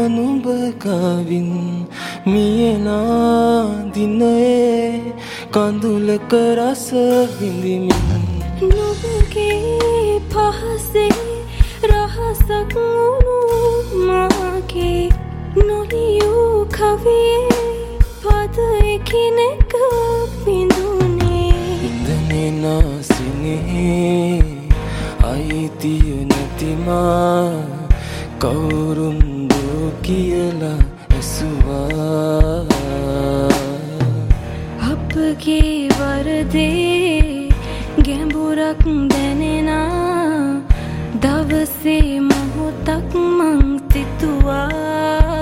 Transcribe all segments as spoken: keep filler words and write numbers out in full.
නුඹ ගාවින් මියනා දිනයේ කඳුලක රස විඳිමින් නුඹගේ පහසේ රහසක් වුණු මාගේ නොලියූ කවියේ පද එකිනෙක බිඳුනේ ඉඳනේ නාසිනේ අයිතිය නැතිමා කවුරුන්දු කියලා ඇසුවා අපගේ වරදේ ගැඹුරක් දැනෙනා දවසේ මොහොතක් මං සිතුවා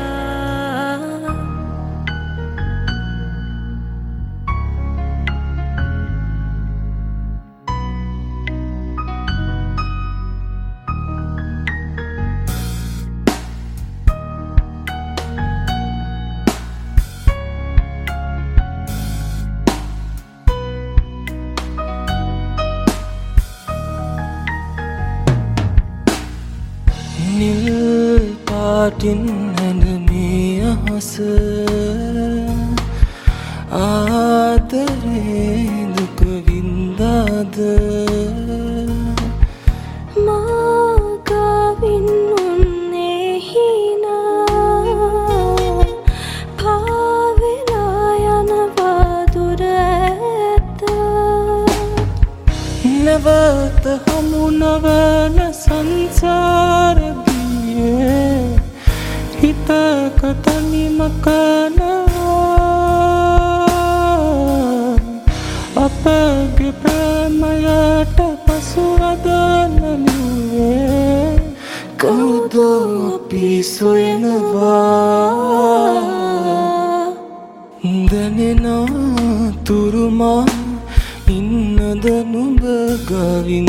නිල් පාටින් හැඳුනේ අහස ආදරේ දුක වින්දාද මා ගාවින් උන්නේ හිනා පාවෙලා යනවා දුර ඇත නැවත හමු නොවන සංසාර හිතක තනිම කනවා අපගේ ප්‍රේමයට පසුවද නමුවේ කවුද අපි සොයනවා දැනෙනා තුරුමා ඉන්නද නුඹ ගාවින්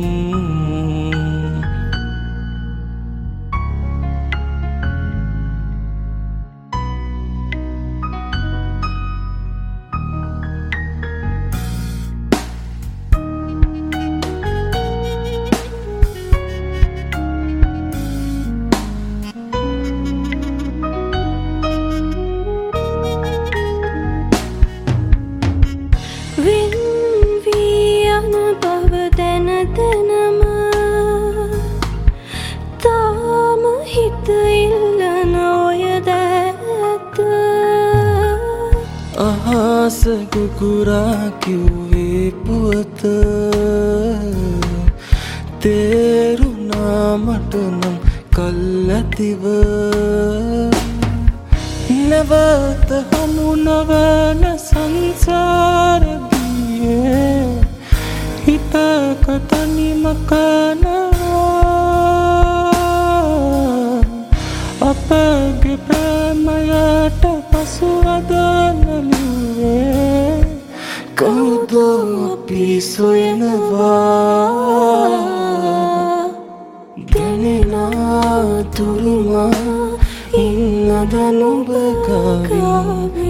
අහස කුකුරා කිව්වේ පුවත තේරුණා මට නම් කල්ැතිව නැවත හමු නොවන සංසාර දියේ හිතක තනිම කනවා අපගේ ප්‍රේමයට පසුවද නමුවේ කවුද අපි සොයනවා දැනෙනා තුරුමා ඉන්නද නුඹ ගාවින්